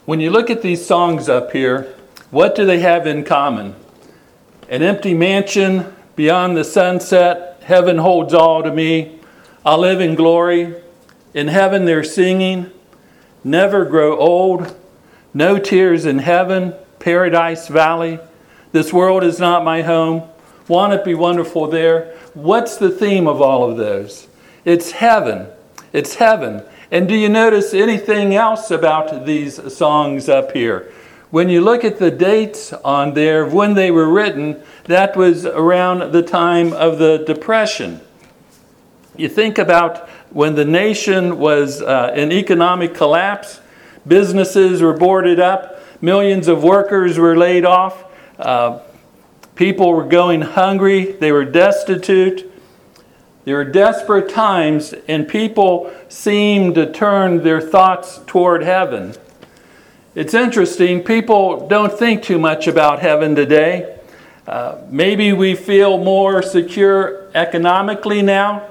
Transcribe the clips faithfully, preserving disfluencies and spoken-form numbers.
When you look at these songs up here, what do they have in common? An empty mansion beyond the sunset, heaven holds all to me. I'll live in glory. In heaven they're singing, never grow old. No tears in heaven, Paradise Valley. This world is not my home. Won't it be wonderful there? What's the theme of all of those? It's heaven. It's heaven. And do you notice anything else about these songs up here? When you look at the dates on there, when they were written, that was around the time of the Depression. You think about when the nation was uh, in economic collapse, businesses were boarded up, millions of workers were laid off, uh, people were going hungry, they were destitute. There were desperate times, and people seemed to turn their thoughts toward heaven. It's interesting, people don't think too much about heaven today. Uh, maybe we feel more secure economically now,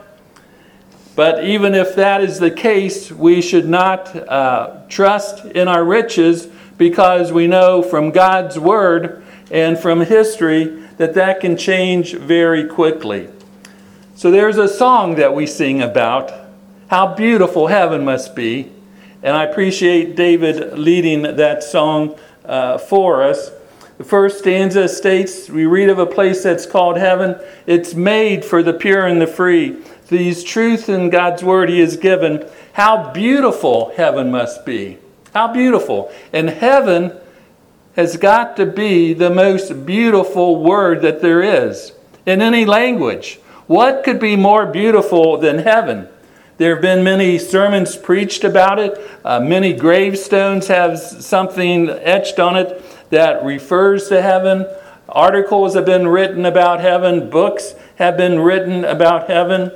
but even if that is the case, we should not uh, trust in our riches, because we know from God's Word and from history that that can change very quickly. So there's a song that we sing about how beautiful heaven must be. And I appreciate David leading that song uh, for us. The first stanza states, we read of a place that's called heaven. It's made for the pure and the free. These truths in God's Word He has given. How beautiful heaven must be. How beautiful. And heaven has got to be the most beautiful word that there is in any language. What could be more beautiful than heaven? There have been many sermons preached about it. Uh, many gravestones have something etched on it that refers to heaven. Articles have been written about heaven. Books have been written about heaven.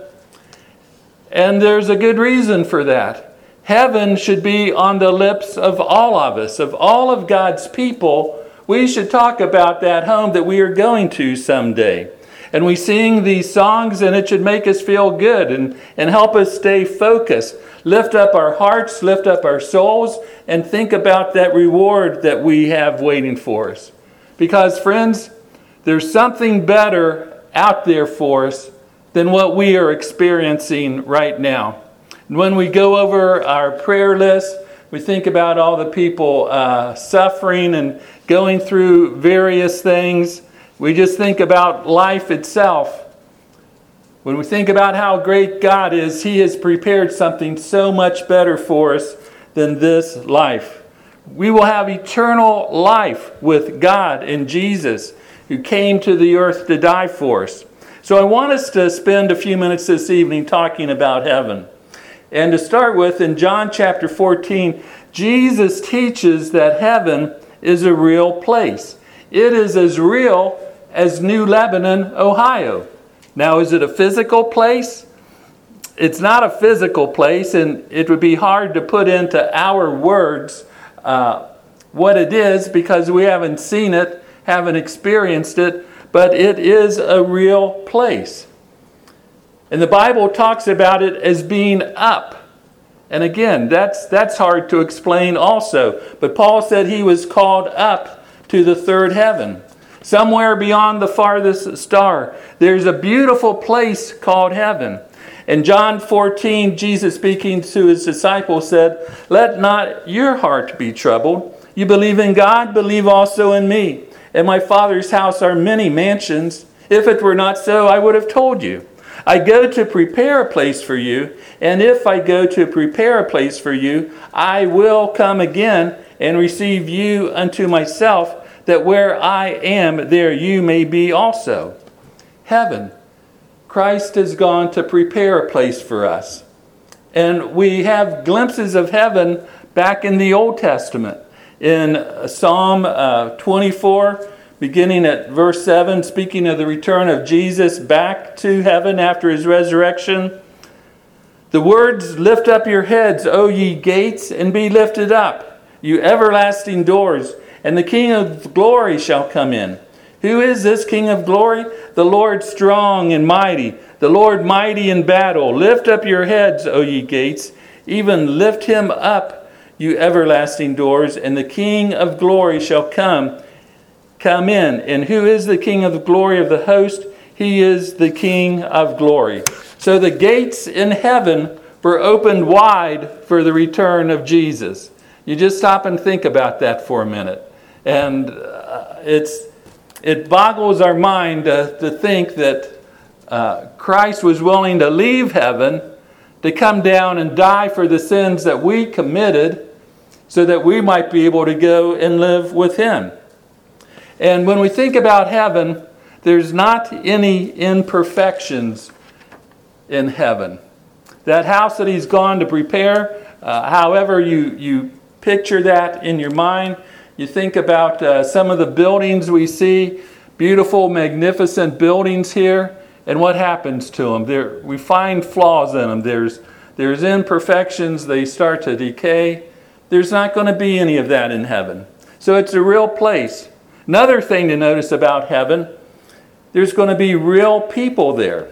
And there's a good reason for that. Heaven should be on the lips of all of us, of all of God's people. We should talk about that home that we are going to someday. And we sing these songs, and it should make us feel good and, and help us stay focused. Lift up our hearts, lift up our souls, and think about that reward that we have waiting for us. Because, friends, there's something better out there for us than what we are experiencing right now. And when we go over our prayer list, we think about all the people uh, suffering and going through various things. We just think about life itself. When we think about how great God is, He has prepared something so much better for us than this life. We will have eternal life with God in Jesus, who came to the earth to die for us. So I want us to spend a few minutes this evening talking about heaven. And to start with, in John chapter fourteen, Jesus teaches that heaven is a real place. It is as real as New Lebanon, Ohio. Now, is it a physical place? It's not a physical place, and it would be hard to put into our words uh, what it is, because we haven't seen it, haven't experienced it, but it is a real place. And the Bible talks about it as being up. And again, that's that's hard to explain also. But Paul said he was called up to the third heaven. Somewhere beyond the farthest star, there's a beautiful place called heaven. In John fourteen, Jesus speaking to His disciples said, "Let not your heart be troubled. You believe in God, believe also in me. In my Father's house are many mansions. If it were not so, I would have told you. I go to prepare a place for you, and if I go to prepare a place for you, I will come again and receive you unto myself, that where I am, there you may be also." Heaven. Christ has gone to prepare a place for us. And we have glimpses of heaven back in the Old Testament. In Psalm uh, twenty-four, beginning at verse seven, speaking of the return of Jesus back to heaven after His resurrection, the words, "Lift up your heads, O ye gates, and be lifted up, you everlasting doors, and the King of glory shall come in. Who is this King of glory? The Lord strong and mighty, the Lord mighty in battle. Lift up your heads, O ye gates, even lift Him up, you everlasting doors, and the King of glory shall come, come in. And who is the King of the glory of the host? He is the King of glory. So the gates in heaven were opened wide for the return of Jesus. You just stop and think about that for a minute. And uh, it's it boggles our mind uh, to think that uh, Christ was willing to leave heaven to come down and die for the sins that we committed so that we might be able to go and live with him. And when we think about heaven, there's not any imperfections in heaven. That house that he's gone to prepare, uh, however you, you picture that in your mind, you think about uh, some of the buildings we see, beautiful, magnificent buildings here, and what happens to them? There, we find flaws in them. There's, there's imperfections. They start to decay. There's not going to be any of that in heaven. So it's a real place. Another thing to notice about heaven, there's going to be real people there.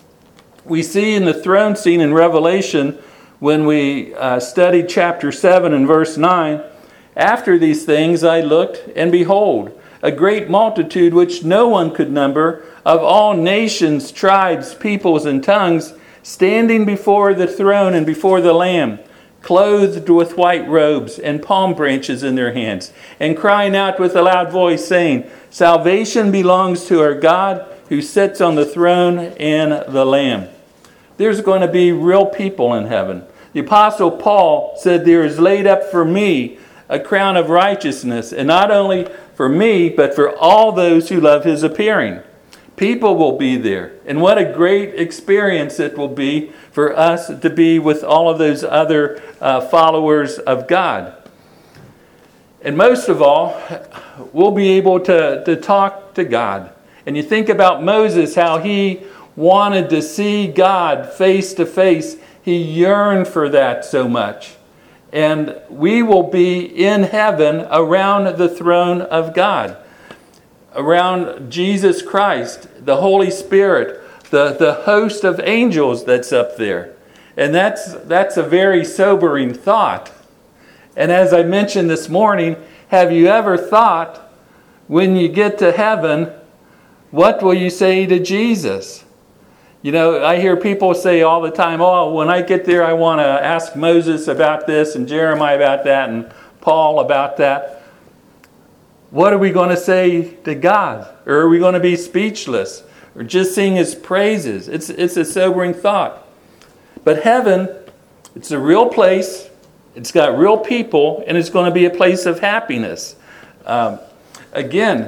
We see in the throne scene in Revelation, when we uh, studied chapter seven and verse nine, after these things I looked, and behold, a great multitude which no one could number, of all nations, tribes, peoples, and tongues, standing before the throne and before the Lamb, clothed with white robes and palm branches in their hands, and crying out with a loud voice, saying, Salvation belongs to our God, who sits on the throne and the Lamb. There's going to be real people in heaven. The Apostle Paul said, there is laid up for me a crown of righteousness, and not only for me, but for all those who love his appearing. People will be there. And what a great experience it will be for us to be with all of those other uh, followers of God. And most of all, we'll be able to, to talk to God. And you think about Moses, how he wanted to see God face to face. He yearned for that so much. And we will be in heaven around the throne of God, around Jesus Christ, the Holy Spirit, the, the host of angels that's up there. And that's, that's a very sobering thought. And as I mentioned this morning, have you ever thought, when you get to heaven, what will you say to Jesus? You know, I hear people say all the time, oh, when I get there, I want to ask Moses about this and Jeremiah about that and Paul about that. What are we going to say to God? Or are we going to be speechless? Or just sing his praises? It's, it's a sobering thought. But heaven, it's a real place. It's got real people, and it's going to be a place of happiness. Um, again,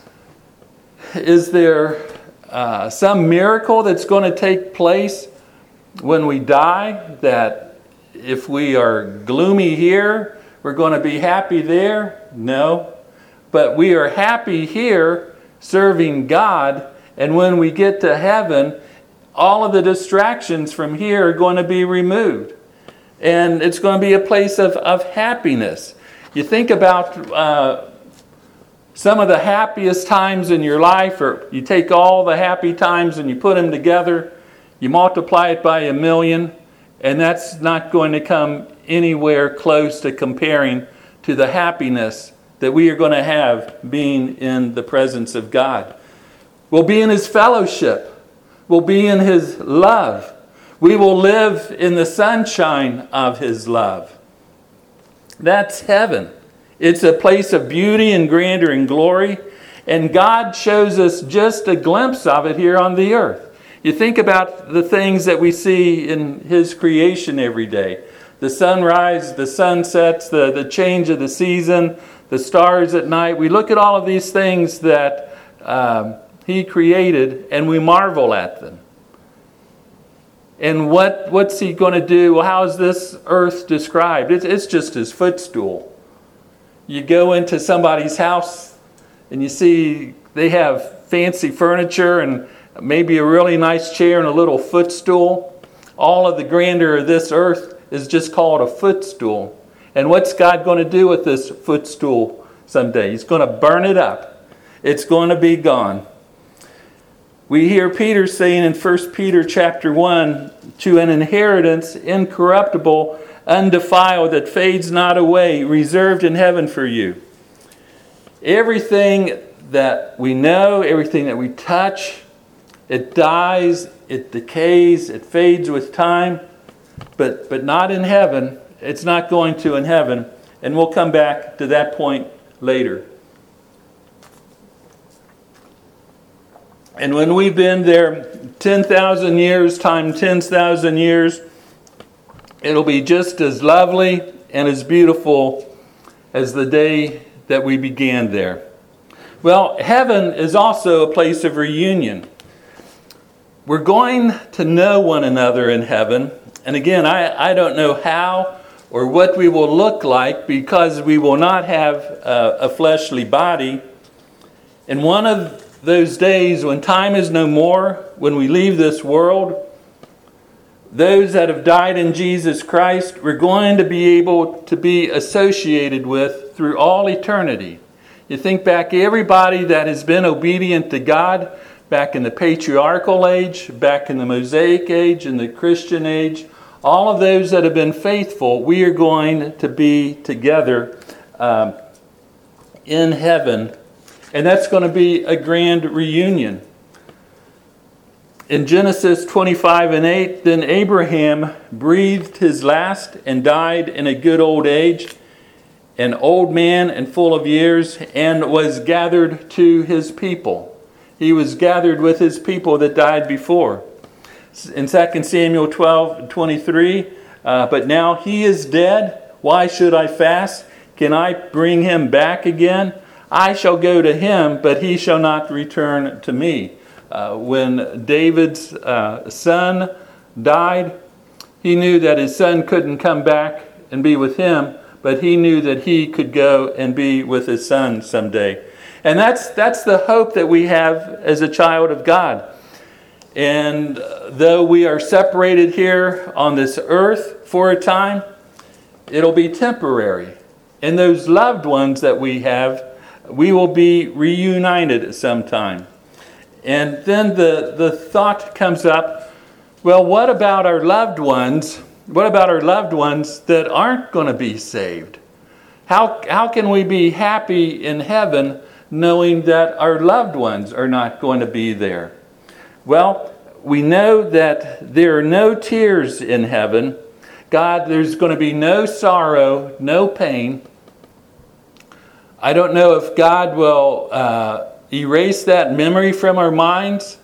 is there uh, some miracle that's going to take place when we die, that if we are gloomy here, we're going to be happy there? No. But we are happy here serving God, and when we get to heaven, all of the distractions from here are going to be removed. And it's going to be a place of, of happiness. You think about uh, some of the happiest times in your life, or you take all the happy times and you put them together, you multiply it by a million, and that's not going to come anywhere close to comparing to the happiness that we are going to have being in the presence of God. We'll be in his fellowship. We'll be in his love. We will live in the sunshine of his love. That's heaven. It's a place of beauty and grandeur and glory. And God shows us just a glimpse of it here on the earth. You think about the things that we see in his creation every day. The sunrise, the sunsets, the, the change of the season, the stars at night. We look at all of these things that um, he created, and we marvel at them. And what, what's he going to do? Well, how is this earth described? It's, it's just his footstool. You go into somebody's house and you see they have fancy furniture and maybe a really nice chair and a little footstool. All of the grandeur of this earth is just called a footstool. And what's God going to do with this footstool someday? He's going to burn it up. It's going to be gone. We hear Peter saying in First Peter chapter one, to an inheritance incorruptible, undefiled, that fades not away, reserved in heaven for you. Everything that we know, everything that we touch, it dies, it decays, it fades with time, but, but not in heaven. It's not going to in heaven. And we'll come back to that point later. And when we've been there ten thousand years times ten thousand years, it'll be just as lovely and as beautiful as the day that we began there. Well, heaven is also a place of reunion. We're going to know one another in heaven. And again, I, I don't know how or what we will look like, because we will not have a, a fleshly body. And one of those days when time is no more, when we leave this world, those that have died in Jesus Christ, we're going to be able to be associated with through all eternity. You think back, everybody that has been obedient to God back in the patriarchal age, back in the Mosaic age, in the Christian age, all of those that have been faithful, we are going to be together um, in heaven. And that's going to be a grand reunion. In Genesis twenty-five and eight, then Abraham breathed his last and died in a good old age, an old man and full of years, and was gathered to his people. He was gathered with his people that died before. In Second Samuel twelve twenty-three, uh, but now he is dead. Why should I fast? Can I bring him back again? I shall go to him, but he shall not return to me. Uh, when David's uh, son died, he knew that his son couldn't come back and be with him, but he knew that he could go and be with his son someday. And that's that's the hope that we have as a child of God. And though we are separated here on this earth for a time, it'll be temporary. And those loved ones that we have, we will be reunited at some time. And then the, the thought comes up, well, what about our loved ones? What about our loved ones that aren't going to be saved? How, how can we be happy in heaven knowing that our loved ones are not going to be there? Well, we know that there are no tears in heaven. God, there's going to be no sorrow, no pain. I don't know if God will uh, erase that memory from our minds,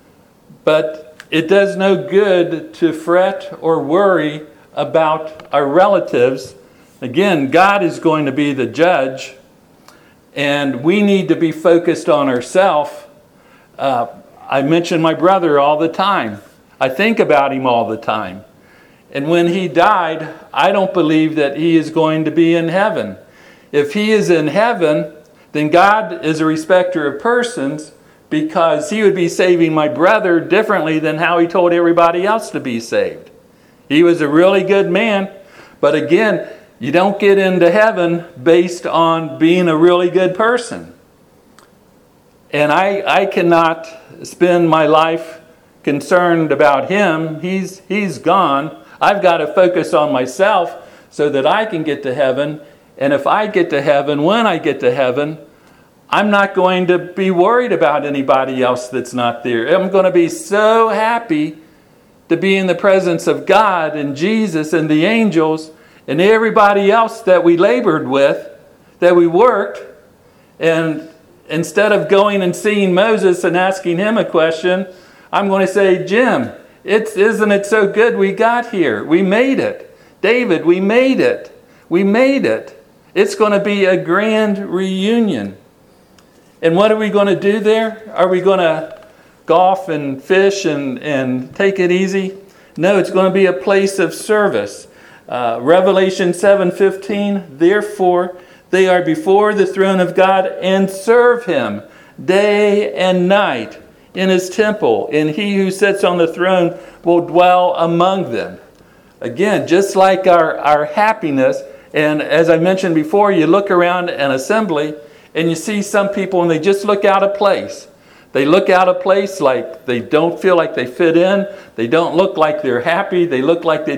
but it does no good to fret or worry about our relatives. Again, God is going to be the judge, and we need to be focused on ourselves. Uh, I mention my brother all the time. I think about him all the time. And when he died, I don't believe that he is going to be in heaven. If he is in heaven, then God is a respecter of persons, because he would be saving my brother differently than how he told everybody else to be saved. He was a really good man, but again, you don't get into heaven based on being a really good person. And I, I cannot spend my life concerned about him. He's, he's gone. I've got to focus on myself so that I can get to heaven. And if I get to heaven, when I get to heaven, I'm not going to be worried about anybody else that's not there. I'm going to be so happy to be in the presence of God and Jesus and the angels and everybody else that we labored with, that we worked. And instead of going and seeing Moses and asking him a question, I'm going to say, Jim, it's, isn't it so good we got here? We made it. David, we made it. We made it. It's going to be a grand reunion. And what are we going to do there? Are we going to golf and fish and, and take it easy? No, it's going to be a place of service. Uh, Revelation seven fifteen, therefore they are before the throne of God and serve him day and night in his temple, and he who sits on the throne will dwell among them. Again, just like our, our happiness, and as I mentioned before, you look around an assembly and you see some people and they just look out of place. They look out of place like they don't feel like they fit in. They don't look like they're happy. They look like they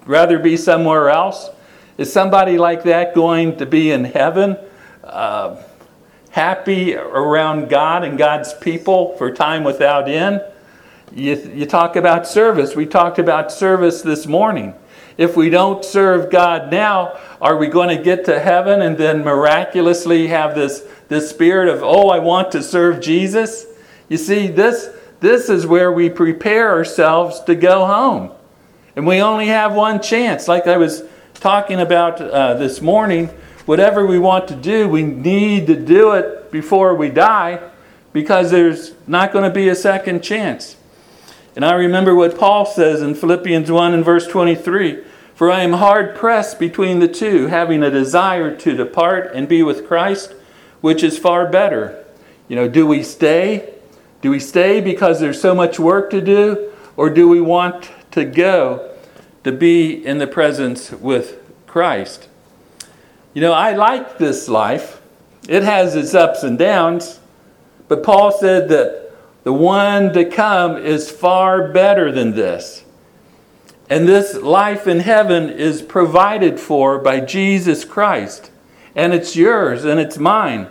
rather be somewhere else? Is somebody like that going to be in heaven, uh, happy around God and God's people for time without end? You, you talk about service. We talked about service this morning. If we don't serve God now, are we going to get to heaven and then miraculously have this, this spirit of, oh, I want to serve Jesus? You see, this, this is where we prepare ourselves to go home. And we only have one chance. Like I was talking about uh, this morning, whatever we want to do, we need to do it before we die, because there's not going to be a second chance. And I remember what Paul says in Philippians one and verse twenty-three, "For I am hard pressed between the two, having a desire to depart and be with Christ, which is far better." You know, do we stay? Do we stay because there's so much work to do? Or do we want to go to be in the presence with Christ? You know, I like this life. It has its ups and downs. But Paul said that the one to come is far better than this. And this life in heaven is provided for by Jesus Christ. And it's yours and it's mine.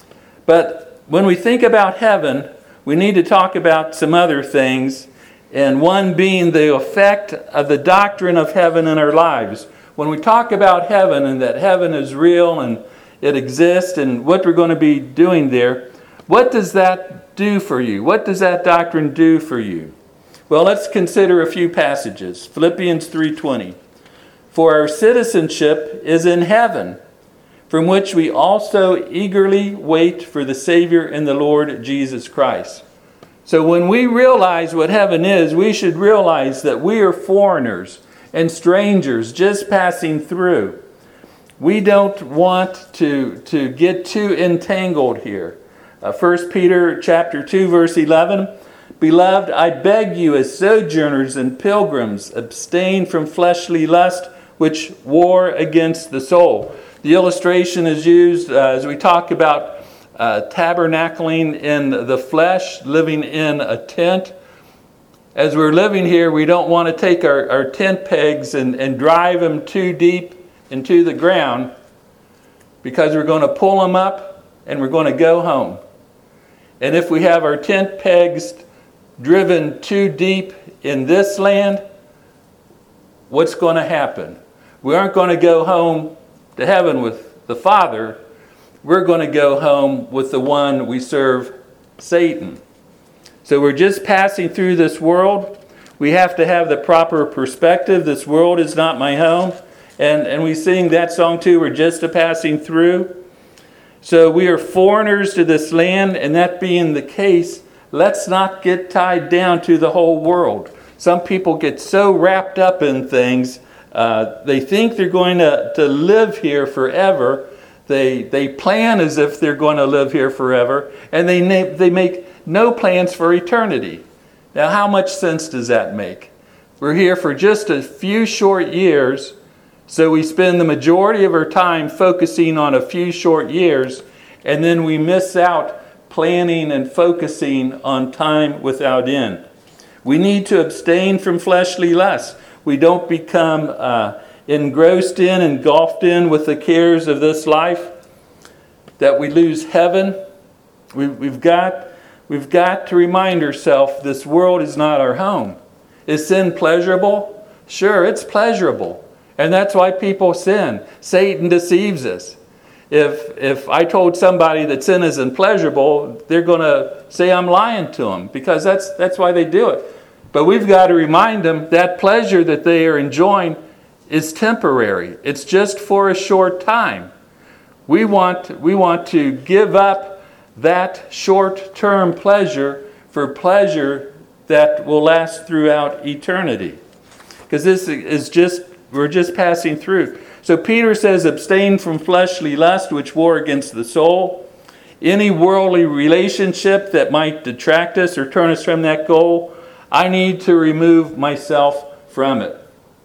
But when we think about heaven, we need to talk about some other things. And one being the effect of the doctrine of heaven in our lives. When we talk about heaven and that heaven is real and it exists and what we're going to be doing there, what does that do for you? What does that doctrine do for you? Well, let's consider a few passages. Philippians three twenty. "For our citizenship is in heaven, from which we also eagerly wait for the Savior and the Lord Jesus Christ." So when we realize what heaven is, we should realize that we are foreigners and strangers just passing through. We don't want to, to get too entangled here. Uh, First Peter chapter two, verse eleven, "Beloved, I beg you as sojourners and pilgrims, abstain from fleshly lust, which war against the soul." The illustration is used uh, as we talk about uh, tabernacling in the flesh, living in a tent. As we're living here, we don't want to take our, our tent pegs and, and drive them too deep into the ground, because we're going to pull them up and we're going to go home. And if we have our tent pegs driven too deep in this land, what's going to happen? We aren't going to go home to heaven with the Father. We're going to go home with the one we serve, Satan. So we're just passing through this world. We have to have the proper perspective. This world is not my home. And, and we sing that song too, we're just a passing through. So we are foreigners to this land, and that being the case, let's not get tied down to the whole world. Some people get so wrapped up in things, uh, they think they're going to, to live here forever. They, they plan as if they're going to live here forever, and they, na- they make no plans for eternity. Now, how much sense does that make? We're here for just a few short years, so we spend the majority of our time focusing on a few short years, and then we miss out planning and focusing on time without end. We need to abstain from fleshly lusts. We don't become uh, engrossed in, engulfed in with the cares of this life, that we lose heaven. We, we've got, we've got to remind ourselves this world is not our home. Is sin pleasurable? Sure, it's pleasurable. And that's why people sin. Satan deceives us. If if I told somebody that sin isn't pleasurable, they're going to say I'm lying to them, because that's that's why they do it. But we've got to remind them that pleasure that they are enjoying is temporary. It's just for a short time. We want we want to give up that short-term pleasure for pleasure that will last throughout eternity. Because this is just We're just passing through. So Peter says, abstain from fleshly lust, which war against the soul. Any worldly relationship that might detract us or turn us from that goal, I need to remove myself from it.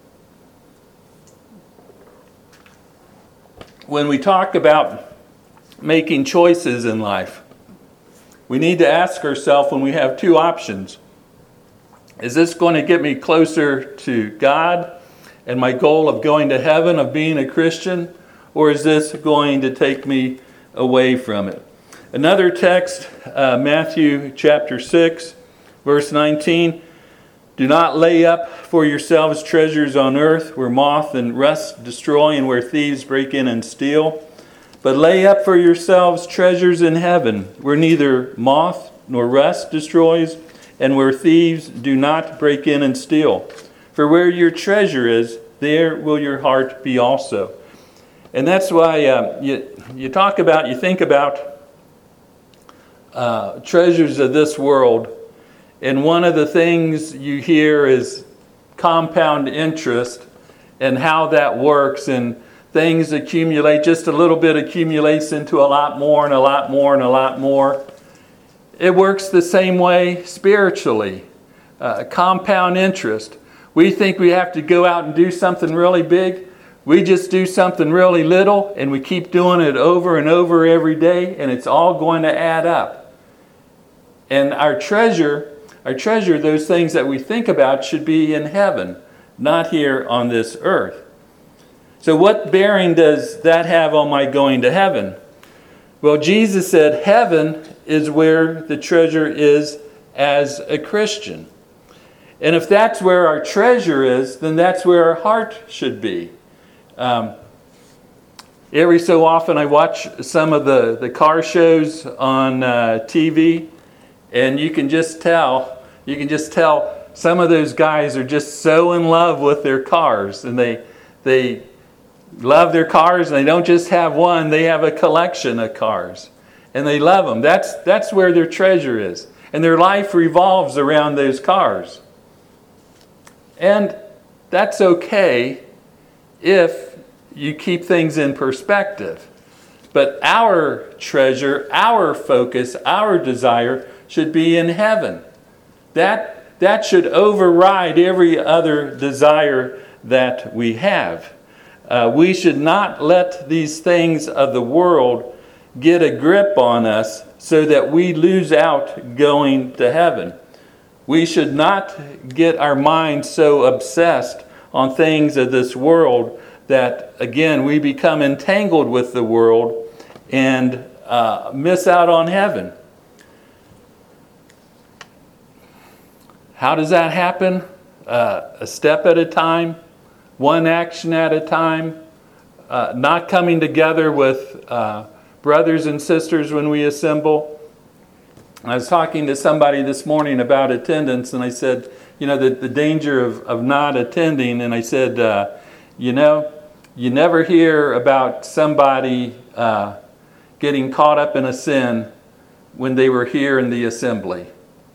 When we talk about making choices in life, we need to ask ourselves when we have two options. Is this going to get me closer to God? and my goal of going to heaven, of being a Christian, or is this going to take me away from it? Another text, uh, Matthew chapter six, verse nineteen. Do not lay up for yourselves treasures on earth, where moth and rust destroy and where thieves break in and steal. But lay up for yourselves treasures in heaven, where neither moth nor rust destroys, and where thieves do not break in and steal. For where your treasure is, there will your heart be also. And that's why uh, you, you talk about, you think about uh, treasures of this world. And one of the things you hear is compound interest and how that works. And things accumulate, just a little bit accumulates into a lot more and a lot more and a lot more. It works the same way spiritually. Uh, compound interest. We think we have to go out and do something really big. We just do something really little and we keep doing it over and over every day, and it's all going to add up. And our treasure Our treasure, those things that we think about, should be in heaven, not here on this earth. So what bearing does that have on my going to heaven? Well, Jesus said heaven is where the treasure is as a Christian. And if that's where our treasure is, then that's where our heart should be. Um, every so often I watch some of the, the car shows on uh, T V. And you can just tell, you can just tell some of those guys are just so in love with their cars. And they they love their cars, and they don't just have one, they have a collection of cars. And they love them. That's, that's where their treasure is. And their life revolves around those cars. And that's okay if you keep things in perspective. But our treasure, our focus, our desire should be in heaven. That, that should override every other desire that we have. Uh, we should not let these things of the world get a grip on us so that we lose out going to heaven. We should not get our minds so obsessed on things of this world that, again, we become entangled with the world and uh, miss out on heaven. How does that happen? Uh, a step at a time, one action at a time, uh, not coming together with uh, brothers and sisters when we assemble. I was talking to somebody this morning about attendance, and I said, you know, the, the danger of, of not attending, and I said, uh, you know, you never hear about somebody uh, getting caught up in a sin when they were here in the assembly.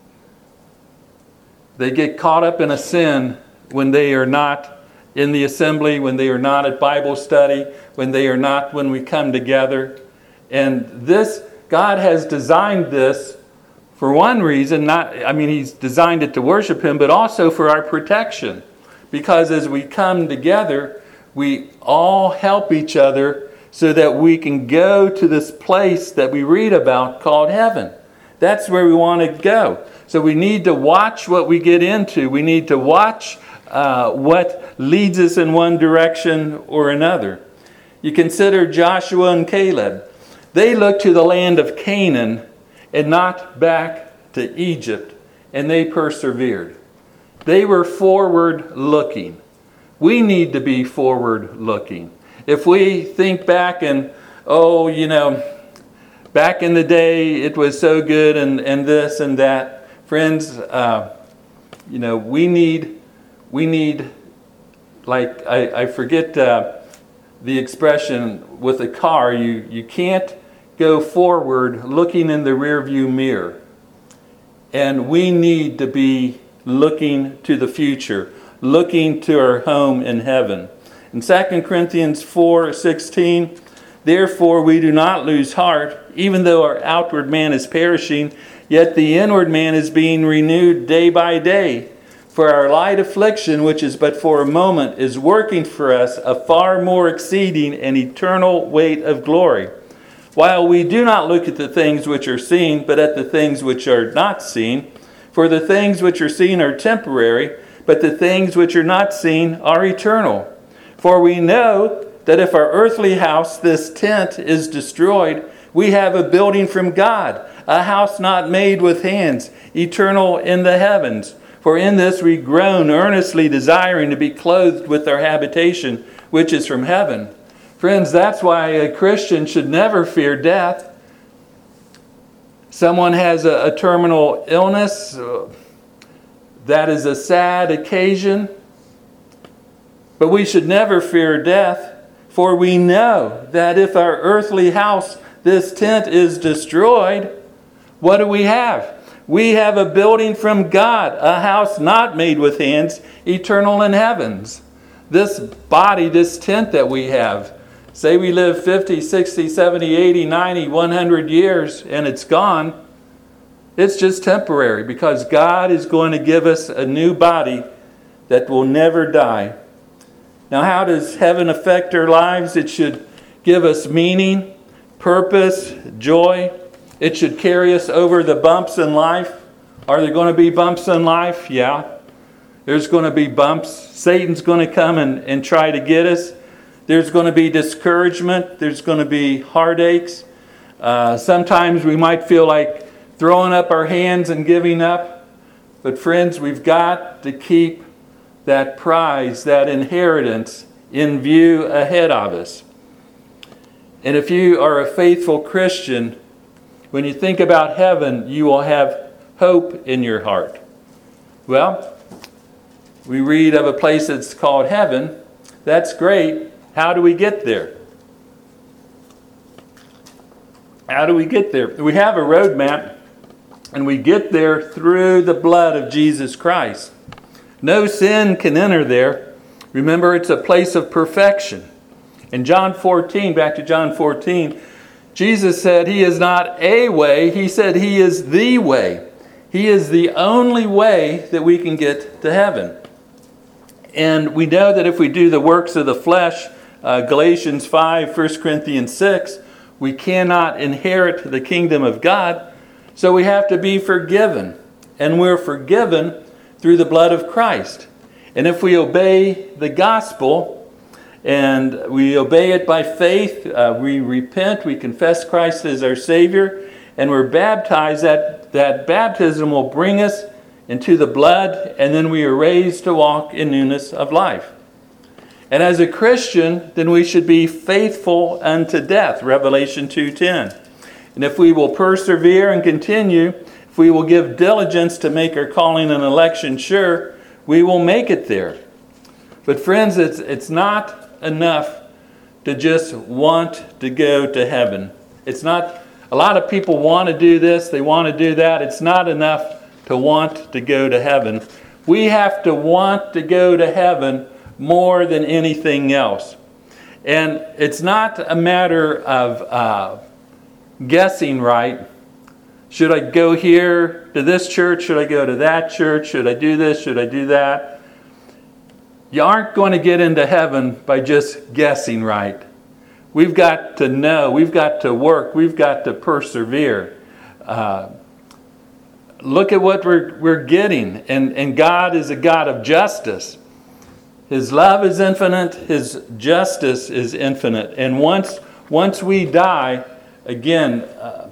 They get caught up in a sin when they are not in the assembly, when they are not at Bible study, when they are not when we come together. And this, God has designed this for one reason, not, I mean, He's designed it to worship Him, but also for our protection. Because as we come together, we all help each other so that we can go to this place that we read about called heaven. That's where we want to go. So we need to watch what we get into. We need to watch uh, what leads us in one direction or another. You consider Joshua and Caleb. They looked to the land of Canaan and not back to Egypt, and they persevered. They were forward looking. We need to be forward looking. If we think back and, oh, you know, back in the day it was so good and, and this and that, friends, uh, you know, we need, we need, like, I, I forget uh, the expression with a car, you, you can't go forward looking in the rearview mirror. And we need to be looking to the future, looking to our home in heaven. In Second Corinthians four sixteen, therefore we do not lose heart, even though our outward man is perishing, yet the inward man is being renewed day by day. For our light affliction, which is but for a moment, is working for us a far more exceeding and eternal weight of glory. While we do not look at the things which are seen, but at the things which are not seen. For the things which are seen are temporary, but the things which are not seen are eternal. For we know that if our earthly house, this tent, is destroyed, we have a building from God, a house not made with hands, eternal in the heavens. For in this we groan, earnestly desiring to be clothed with our habitation, which is from heaven. Friends, that's why a Christian should never fear death. Someone has a, a terminal illness. Uh, that is a sad occasion. But we should never fear death, for we know that if our earthly house, this tent, is destroyed, what do we have? We have a building from God, a house not made with hands, eternal in heavens. This body, this tent that we have, say we live fifty, sixty, seventy, eighty, ninety, one hundred years and it's gone, it's just temporary because God is going to give us a new body that will never die. Now, how does heaven affect our lives? It should give us meaning, purpose, joy. It should carry us over the bumps in life. Are there going to be bumps in life? Yeah. There's going to be bumps. Satan's going to come and, and try to get us. There's going to be discouragement. There's going to be heartaches. Uh, sometimes we might feel like throwing up our hands and giving up. But friends, we've got to keep that prize, that inheritance in view ahead of us. And if you are a faithful Christian, when you think about heaven, you will have hope in your heart. Well, we read of a place that's called heaven. That's great. How do we get there? How do we get there? We have a roadmap, and we get there through the blood of Jesus Christ. No sin can enter there. Remember, it's a place of perfection. In John fourteen, back to John fourteen, Jesus said He is not a way. He said He is the way. He is the only way that we can get to heaven. And we know that if we do the works of the flesh, uh, Galatians five, First Corinthians six, we cannot inherit the kingdom of God. So we have to be forgiven. And we're forgiven through the blood of Christ. And if we obey the gospel and we obey it by faith, uh, we repent, we confess Christ as our Savior, and we're baptized, that, that baptism will bring us into the blood, and then we are raised to walk in newness of life. And as a Christian, then we should be faithful unto death, Revelation two ten. And if we will persevere and continue, if we will give diligence to make our calling and election sure, we will make it there. But friends, it's, it's not enough to just want to go to heaven. It's not, a lot of people want to do this, they want to do that. It's not enough to want to go to heaven. We have to want to go to heaven more than anything else. And it's not a matter of uh, guessing right. Should I go here to this church? Should I go to that church? Should I do this? Should I do that? You aren't going to get into heaven by just guessing right. We've got to know. We've got to work. We've got to persevere. Uh, look at what we're, we're getting. And, and God is a God of justice. His love is infinite. His justice is infinite. And once, once we die, again, uh,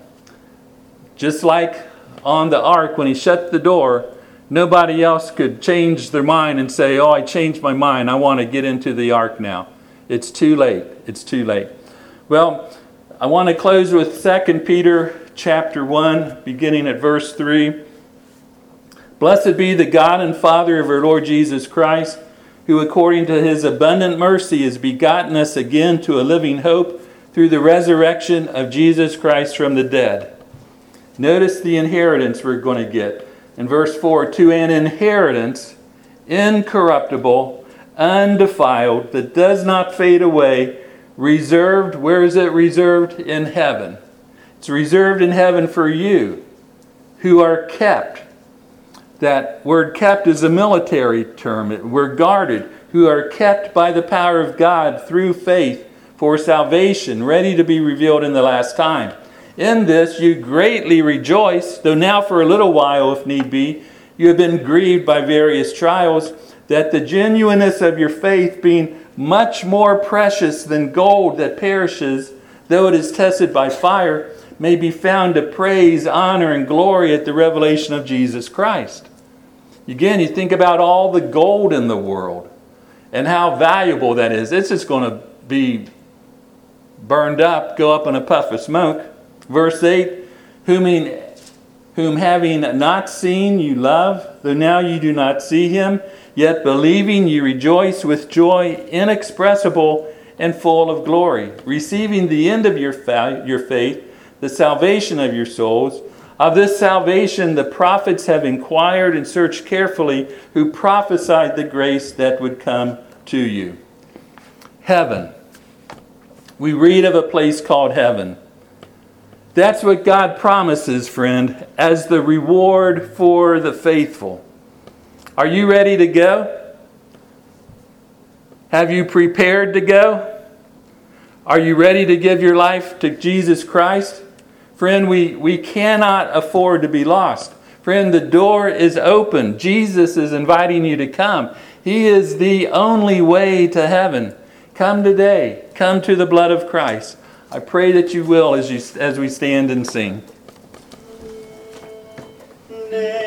just like on the ark when He shut the door, nobody else could change their mind and say, oh, I changed my mind. I want to get into the ark now. It's too late. It's too late. Well, I want to close with Second Peter chapter one, beginning at verse three. Blessed be the God and Father of our Lord Jesus Christ, who according to His abundant mercy has begotten us again to a living hope through the resurrection of Jesus Christ from the dead. Notice the inheritance we're going to get. In verse four, to an inheritance incorruptible, undefiled, that does not fade away, reserved, where is it reserved? In heaven. It's reserved in heaven for you who are kept. That word kept is a military term. We're guarded, who are kept by the power of God through faith for salvation, ready to be revealed in the last time. In this you greatly rejoice, though now for a little while, if need be, you have been grieved by various trials, that the genuineness of your faith, being much more precious than gold that perishes, though it is tested by fire, may be found to praise, honor, and glory at the revelation of Jesus Christ. Again, you think about all the gold in the world and how valuable that is. It's just going to be burned up, go up in a puff of smoke. Verse eight, whom, in, whom having not seen you love, though now you do not see him, yet believing you rejoice with joy inexpressible and full of glory, receiving the end of your, fa- your faith, the salvation of your souls. Of this salvation the prophets have inquired and searched carefully, who prophesied the grace that would come to you. Heaven. We read of a place called heaven. That's what God promises, friend, as the reward for the faithful. Are you ready to go? Have you prepared to go? Are you ready to give your life to Jesus Christ? Friend, we, we cannot afford to be lost. Friend, the door is open. Jesus is inviting you to come. He is the only way to heaven. Come today. Come to the blood of Christ. I pray that you will as you as we stand and sing.